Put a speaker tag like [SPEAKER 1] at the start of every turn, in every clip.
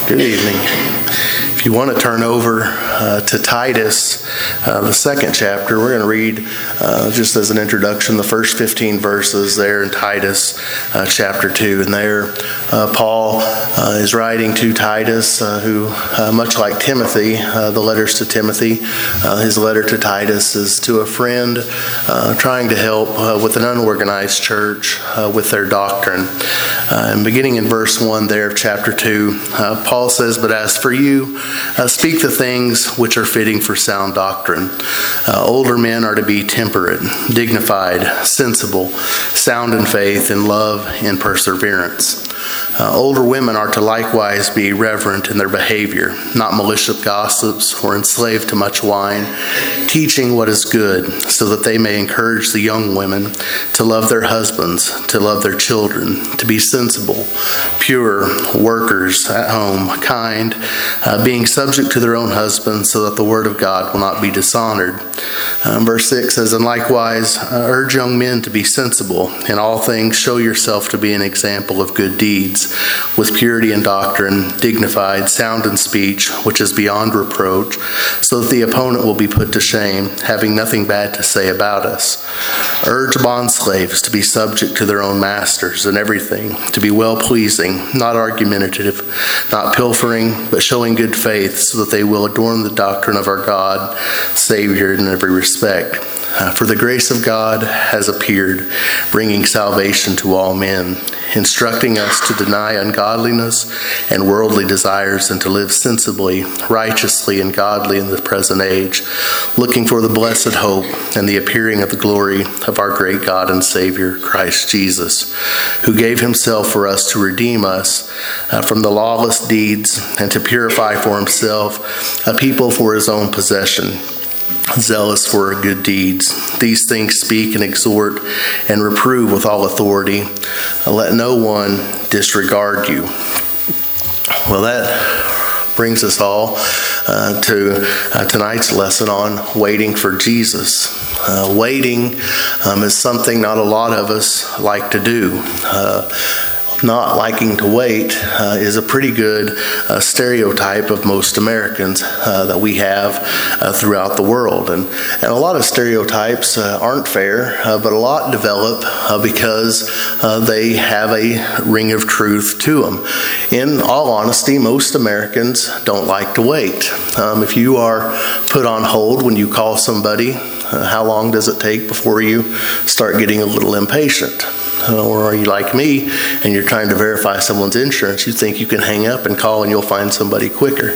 [SPEAKER 1] Good evening. If you want to turn over to Titus, the second chapter, we're going to read, just as an introduction, the first 15 verses there in Titus chapter 2. And there, Paul is writing to Titus, who, much like Timothy, the letters to Timothy, his letter to Titus is to a friend trying to help with an unorganized church with their doctrine. And beginning in verse 1 there of chapter 2, Paul says, "But as for you, speak the things which are fitting for sound doctrine. Older men are to be temperate, dignified, sensible, sound in faith, in love, in perseverance. Older women are to likewise be reverent in their behavior, not malicious gossips or enslaved to much wine, teaching what is good, so that they may encourage the young women to love their husbands, to love their children, to be sensible, pure, workers at home, kind, being subject to their own husbands, so that the word of God will not be dishonored." Verse 6 says, "And likewise urge young men to be sensible. In all things show yourself to be an example of good deeds, with purity in doctrine, dignified, sound in speech, which is beyond reproach, so that the opponent will be put to shame, having nothing bad to say about us. Urge bondslaves to be subject to their own masters in everything, to be well-pleasing, not argumentative, not pilfering, but showing good faith, so that they will adorn the doctrine of our God, Savior, in every respect. For the grace of God has appeared, bringing salvation to all men, instructing us to deny ungodliness and worldly desires and to live sensibly, righteously, and godly in the present age, looking for the blessed hope and the appearing of the glory of our great God and Savior, Christ Jesus, who gave himself for us to redeem us from the lawless deeds and to purify for himself a people for his own possession, zealous for good deeds. These things speak and exhort and reprove with all authority. Let no one disregard you." Well, that brings us all to tonight's lesson on waiting for Jesus. Waiting is something not a lot of us like to do. Not liking to wait is a pretty good stereotype of most Americans that we have throughout the world. And a lot of stereotypes aren't fair, but a lot develop because they have a ring of truth to them. In all honesty, most Americans don't like to wait. If you are put on hold when you call somebody, how long does it take before you start getting a little impatient? Or are you like me and you're trying to verify someone's insurance? You think you can hang up and call and you'll find somebody quicker.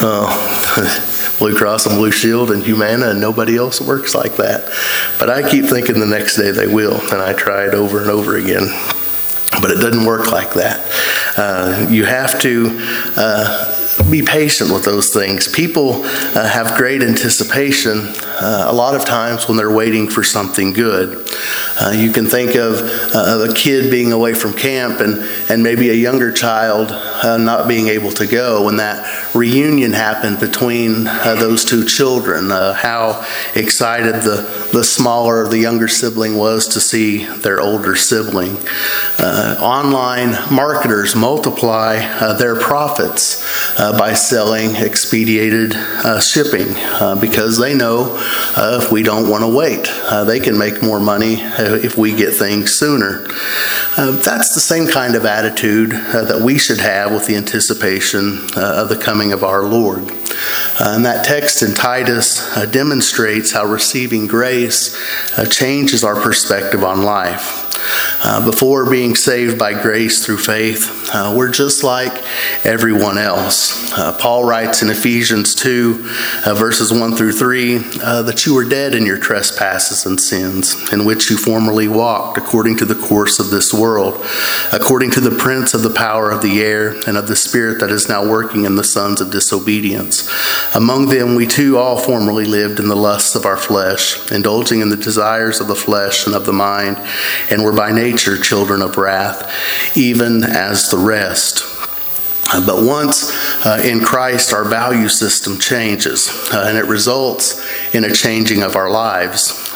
[SPEAKER 1] Blue Cross and Blue Shield and Humana and nobody else works like that. But I keep thinking the next day they will, and I try it over and over again. But it doesn't work like that. You have to be patient with those things. People have great anticipation a lot of times when they're waiting for something good. You can think of a kid being away from camp and maybe a younger child not being able to go. When that reunion happened between those two children, how excited the smaller, the younger sibling was to see their older sibling. Online marketers multiply their profits by selling expedited shipping because they know if we don't want to wait, they can make more money if we get things sooner. That's the same kind of attitude that we should have with the anticipation of the coming of our Lord. And that text in Titus demonstrates how receiving grace changes our perspective on life. Before being saved by grace through faith, we're just like everyone else. Paul writes in Ephesians 2, verses 1 through 3, that you were dead in your trespasses and sins, in which you formerly walked according to the course of this world, according to the prince of the power of the air and of the spirit that is now working in the sons of disobedience. Among them we too all formerly lived in the lusts of our flesh, indulging in the desires of the flesh and of the mind, and were by nature children of wrath, even as the rest. But once in Christ, our value system changes, and it results in a changing of our lives.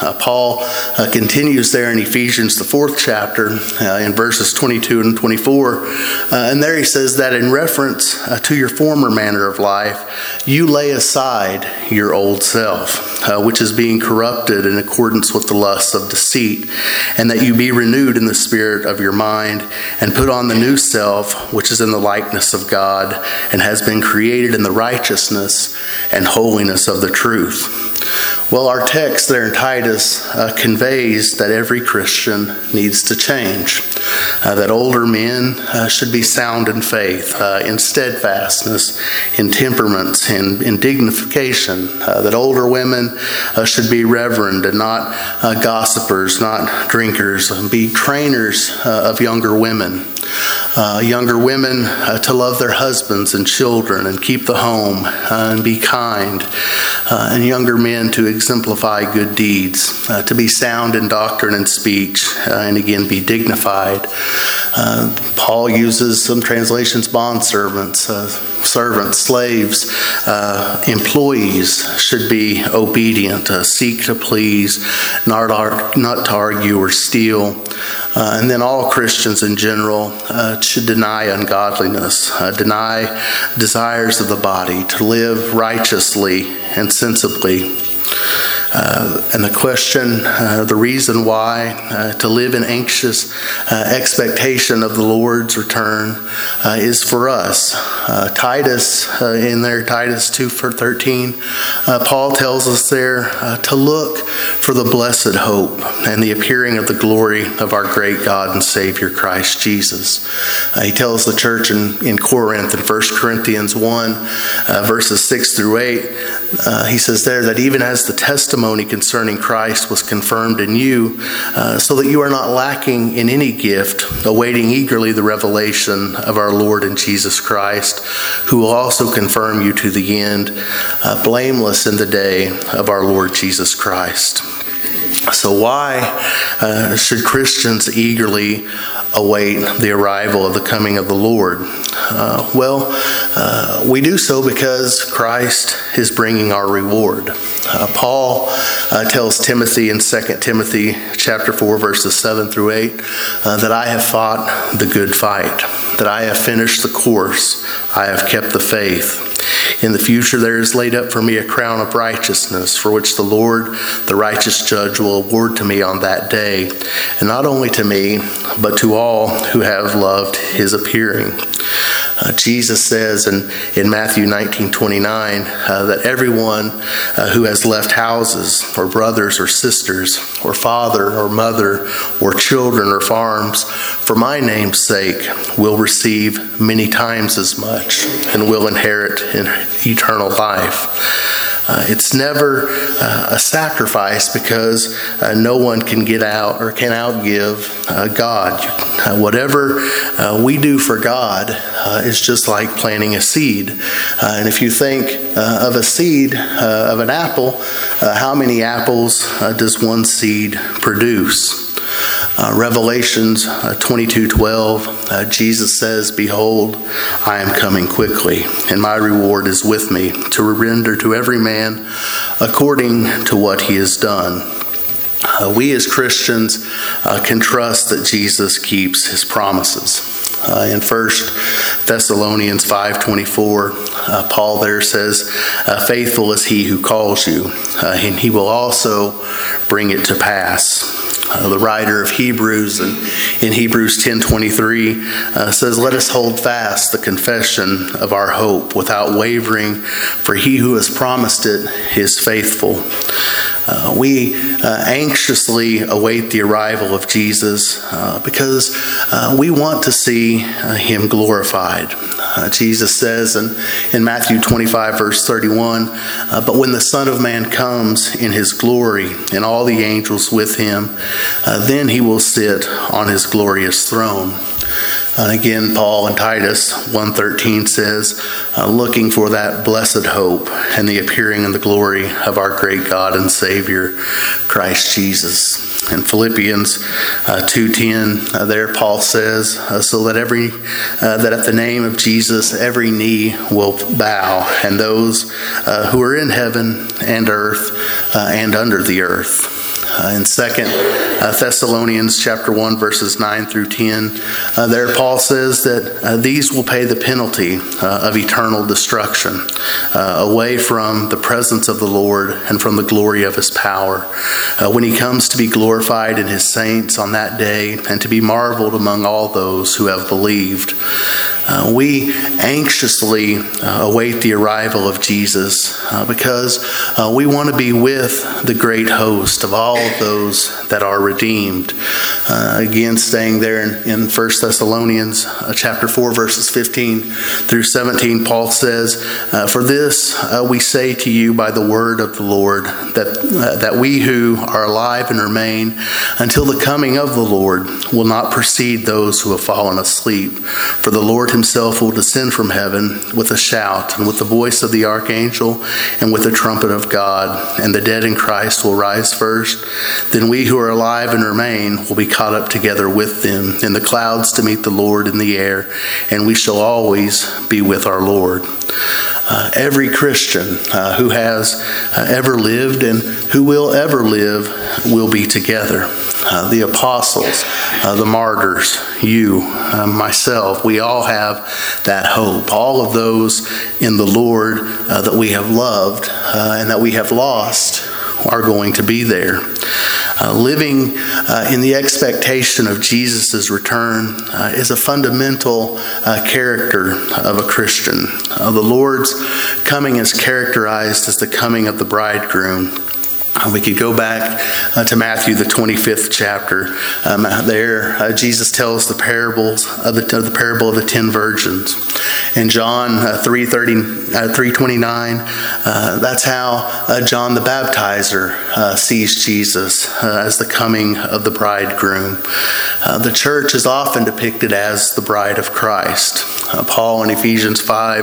[SPEAKER 1] Paul continues there in Ephesians, the 4th chapter, in verses 22 and 24. And there he says that in reference to your former manner of life, you lay aside your old self, which is being corrupted in accordance with the lusts of deceit, and that you be renewed in the spirit of your mind, and put on the new self, which is in the likeness of God, and has been created in the righteousness and holiness of the truth. Well, our text there in Titus conveys that every Christian needs to change. That older men should be sound in faith, in steadfastness, in temperament, in dignification. That older women should be reverend and not gossipers, not drinkers, and be trainers of younger women. Younger women to love their husbands and children and keep the home and be kind. And younger men to exemplify good deeds, to be sound in doctrine and speech, and again be dignified. Paul uses some translations bondservants, servants, slaves, employees should be obedient, seek to please, not to argue or steal. And then all Christians in general should deny ungodliness, deny desires of the body, to live righteously and sensibly. And the question, the reason why, to live in anxious expectation of the Lord's return is for us. Titus, in there, Titus 2:13, Paul tells us there to look for the blessed hope and the appearing of the glory of our great God and Savior Christ Jesus. He tells the church in Corinth, in 1 Corinthians 1, verses 6 through 8, he says there that even as the testimony concerning Christ was confirmed in you, so that you are not lacking in any gift, awaiting eagerly the revelation of our Lord and Jesus Christ, who will also confirm you to the end, blameless in the day of our Lord Jesus Christ. So why should Christians eagerly await the arrival of the coming of the Lord? We do so because Christ is bringing our reward. Paul tells Timothy in 2 Timothy chapter 4, verses 7 through 8, that I have fought the good fight, that I have finished the course, I have kept the faith. In the future there is laid up for me a crown of righteousness, for which the Lord, the righteous judge, will award to me on that day, and not only to me, but to all who have loved his appearing. Jesus says in Matthew 19:29 that everyone who has left houses or brothers or sisters or father or mother or children or farms for my name's sake will receive many times as much and will inherit eternal life. It's never a sacrifice because no one can get out or can outgive God. Whatever we do for God is just like planting a seed. And if you think of a seed of an apple, how many apples does one seed produce? Revelations 22:12, Jesus says, "Behold, I am coming quickly, and my reward is with me, to render to every man according to what he has done." We as Christians can trust that Jesus keeps his promises. In 1 Thessalonians 5:24, Paul there says, "Faithful is he who calls you, and he will also bring it to pass." The writer of Hebrews in Hebrews 10:23 says, "Let us hold fast the confession of our hope without wavering, for he who has promised it is faithful." We anxiously await the arrival of Jesus because we want to see him glorified. Jesus says in Matthew 25, verse 31, "But when the Son of Man comes in his glory and all the angels with him, then he will sit on his glorious throne." Again, Paul in Titus 1:13 says, "Looking for that blessed hope and the appearing in the glory of our great God and Savior, Christ Jesus." In Philippians 2:10, there Paul says, "So that that at the name of Jesus every knee will bow, and those who are in heaven and earth and under the earth." In 2 Thessalonians chapter 1, verses 9 through 10, there Paul says that these will pay the penalty of eternal destruction, away from the presence of the Lord and from the glory of his power, when he comes to be glorified in his saints on that day and to be marveled among all those who have believed. We anxiously await the arrival of Jesus because we want to be with the great host of all of those that are redeemed. Again, staying there in 1 Thessalonians chapter 4, verses 15 through 17, Paul says, "For this we say to you by the word of the Lord, that we who are alive and remain until the coming of the Lord will not precede those who have fallen asleep. For the Lord himself will descend from heaven with a shout, and with the voice of the archangel, and with the trumpet of God, and the dead in Christ will rise first. Then we who are alive and remain will be caught up together with them in the clouds to meet the Lord in the air, and we shall always be with our Lord." Every Christian who has ever lived and who will ever live will be together. The apostles, the martyrs, you, myself, we all have that hope. All of those in the Lord that we have loved and that we have lost are going to be there. Living in the expectation of Jesus' return is a fundamental character of a Christian. The Lord's coming is characterized as the coming of the bridegroom. We could go back to Matthew, the 25th chapter. There, Jesus tells the parable of the 10 virgins. In John 3:29, that's how John the Baptizer sees Jesus as the coming of the bridegroom. The church is often depicted as the bride of Christ. Paul in Ephesians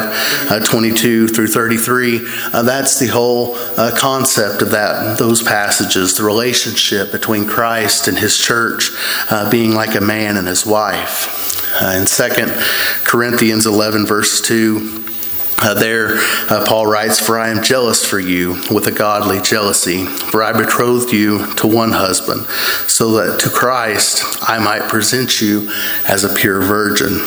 [SPEAKER 1] 5:22 through 33, that's the whole concept of those passages, the relationship between Christ and his church being like a man and his wife. In 2 Corinthians 11, verse 2, Paul writes, "For I am jealous for you with a godly jealousy, for I betrothed you to one husband, so that to Christ I might present you as a pure virgin."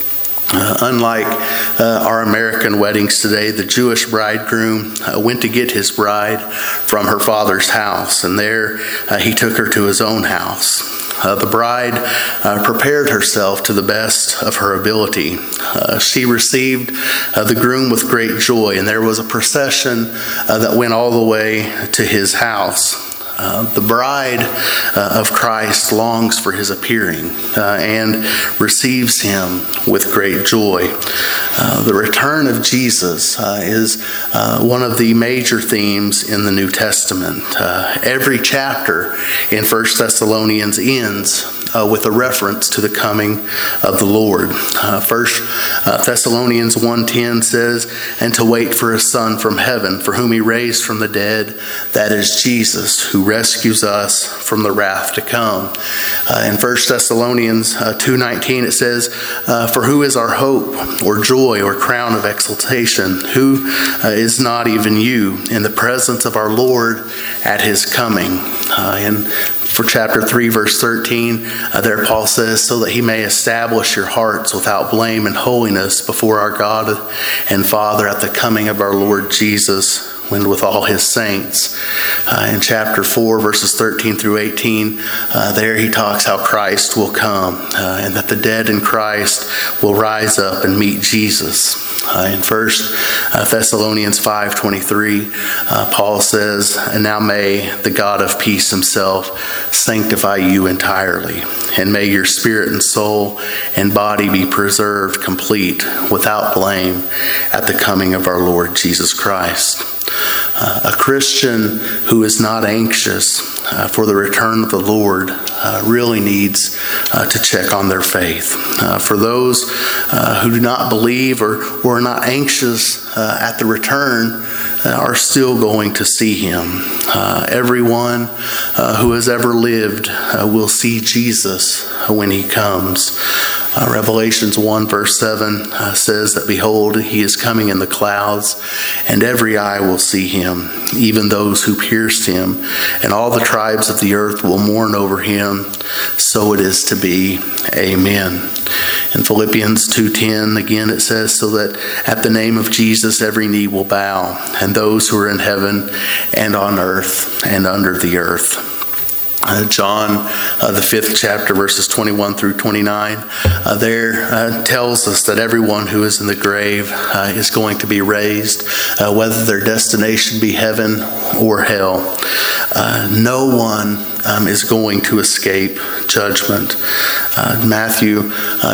[SPEAKER 1] Unlike our American weddings today, the Jewish bridegroom went to get his bride from her father's house, and there he took her to his own house. The bride prepared herself to the best of her ability. She received the groom with great joy, and there was a procession that went all the way to his house. The bride of Christ longs for his appearing and receives him with great joy. The return of Jesus is one of the major themes in the New Testament. Every chapter in 1 Thessalonians ends with a reference to the coming of the Lord. 1 Thessalonians 1:10 says, "And to wait for a Son from heaven, for whom he raised from the dead, that is Jesus, who rescues us from the wrath to come." In 1 Thessalonians 2:19 it says, "For who is our hope or joy or crown of exultation? Who is not even you in the presence of our Lord at his coming?" For chapter 3, verse 13, there Paul says, "So that he may establish your hearts without blame and holiness before our God and Father at the coming of our Lord Jesus, and with all his saints." In chapter 4, verses 13 through 18, there he talks how Christ will come and that the dead in Christ will rise up and meet Jesus. In 1 Thessalonians 5:23, Paul says, "And now may the God of peace himself sanctify you entirely, and may your spirit and soul and body be preserved complete, without blame, at the coming of our Lord Jesus Christ." A Christian who is not anxious for the return of the Lord really needs to check on their faith. For those who do not believe or are not anxious at the return are still going to see him. Everyone who has ever lived will see Jesus when he comes. Revelations 1 verse 7 says that, "Behold, he is coming in the clouds, and every eye will see him, even those who pierced him, and all the tribes of the earth will mourn over him. So it is to be. Amen." In Philippians 2:10, again it says, "So that at the name of Jesus every knee will bow, and those who are in heaven and on earth and under the earth." John, the 5th chapter, verses 21 through 29, tells us that everyone who is in the grave is going to be raised, whether their destination be heaven or hell. No one is going to escape judgment. Matthew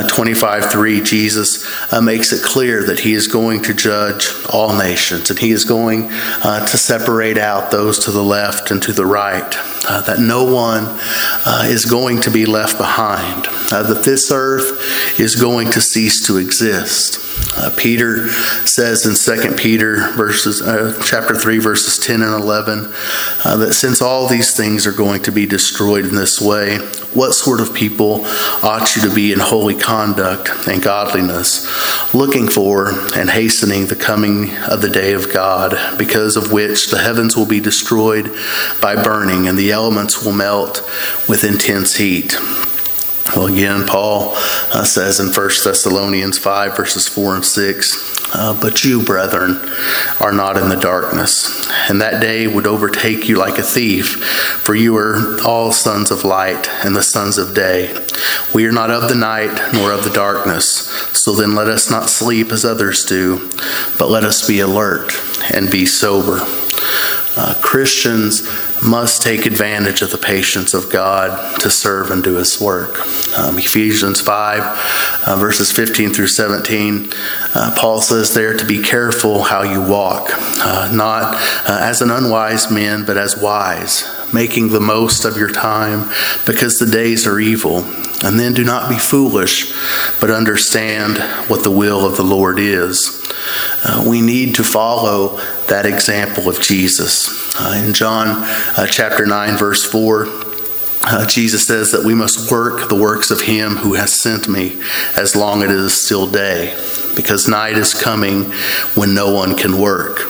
[SPEAKER 1] 25:3, Jesus makes it clear that he is going to judge all nations, and he is going to separate out those to the left and to the right, that no one is going to be left behind, that this earth is going to cease to exist. Peter says in 2 Peter chapter 3 verses 10 and 11 that since all these things are going to be destroyed in this way, what sort of people ought you to be in holy conduct and godliness, looking for and hastening the coming of the day of God, because of which the heavens will be destroyed by burning, and the elements will melt with intense heat. Well, again, Paul says in 1 Thessalonians 5, verses 4 and 6, "But you, brethren, are not in the darkness, and that day would overtake you like a thief, for you are all sons of light and the sons of day. We are not of the night nor of the darkness, so then let us not sleep as others do, but let us be alert and be sober." Christians must take advantage of the patience of God to serve and do His work. Ephesians 5, verses 15 through 17, Paul says there to be careful how you walk, not as an unwise man, but as wise, making the most of your time, because the days are evil. And then do not be foolish, but understand what the will of the Lord is. We need to follow that example of Jesus. In John chapter 9, verse 4, Jesus says that we must work the works of Him who has sent me as long as it is still day, because night is coming when no one can work.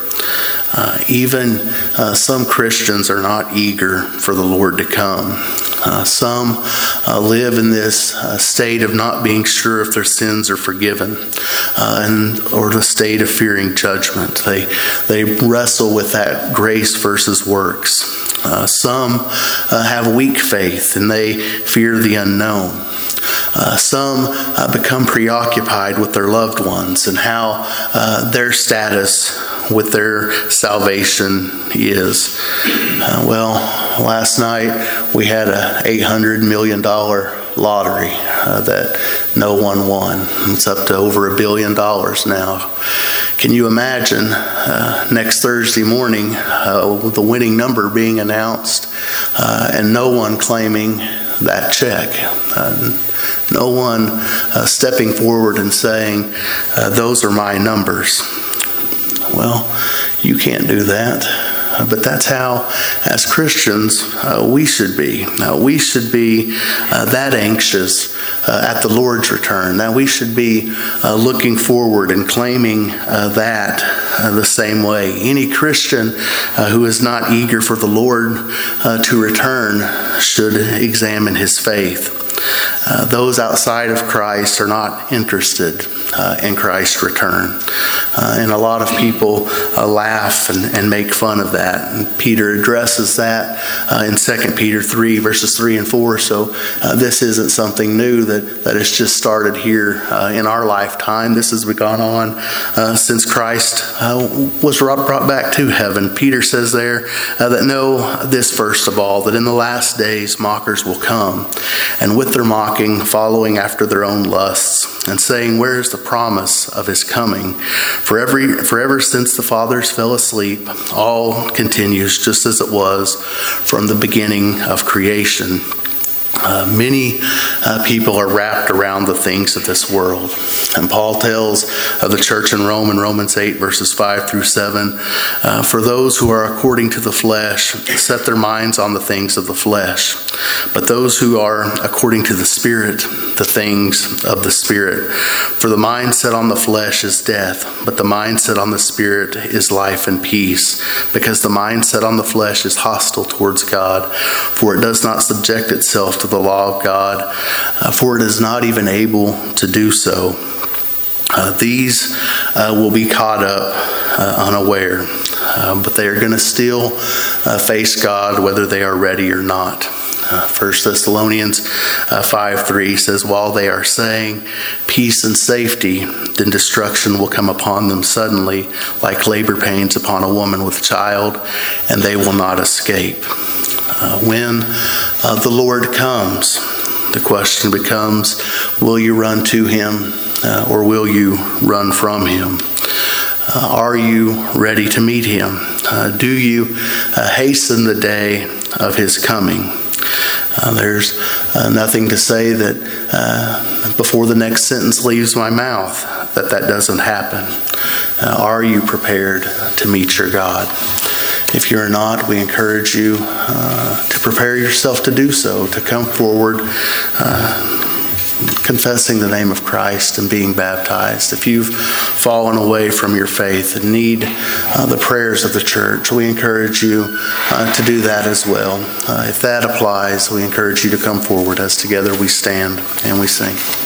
[SPEAKER 1] Even some Christians are not eager for the Lord to come. Some live in this state of not being sure if their sins are forgiven, or the state of fearing judgment. They wrestle with that grace versus works. Some have weak faith and they fear the unknown. Some become preoccupied with their loved ones and how their status with their salvation is. Well, last night we had a $800 million lottery that no one won. It's up to over $1 billion now. Can you imagine next Thursday morning the winning number being announced and no one claiming that check? No one stepping forward and saying, "Those are my numbers." Well, you can't do that. But that's how, as Christians, we should be. We should be that anxious at the Lord's return. Now we should be looking forward and claiming that the same way. Any Christian who is not eager for the Lord to return should examine his faith. Those outside of Christ are not interested in Christ's return. And a lot of people laugh and make fun of that. And Peter addresses that in 2 Peter 3, verses 3 and 4. So this isn't something new that has just started here in our lifetime. This has gone on since Christ was brought back to heaven. Peter says there that know this first of all, that in the last days mockers will come, and with their mocking, following after their own lusts, and saying, "Where is the promise of His coming? For ever since the fathers fell asleep, all continues just as it was from the beginning of creation." Many people are wrapped around the things of this world. And Paul tells of the church in Rome in Romans 8, verses 5 through 7, for those who are according to the flesh set their minds on the things of the flesh, but those who are according to the Spirit, the things of the Spirit. For the mind set on the flesh is death, but the mind set on the Spirit is life and peace, because the mind set on the flesh is hostile towards God, for it does not subject itself to the law of God, for it is not even able to do so. These will be caught up unaware, but they are going to still face God whether they are ready or not. 1 Thessalonians 5:3 says, while they are saying peace and safety, then destruction will come upon them suddenly, like labor pains upon a woman with child, and they will not escape. When the Lord comes, the question becomes, will you run to him or will you run from him? Are you ready to meet him? Do you hasten the day of his coming? There's nothing to say that before the next sentence leaves my mouth that doesn't happen. Are you prepared to meet your God? If you're not, we encourage you to prepare yourself to do so, to come forward confessing the name of Christ and being baptized. If you've fallen away from your faith and need the prayers of the church, we encourage you to do that as well. If that applies, we encourage you to come forward as together we stand and we sing.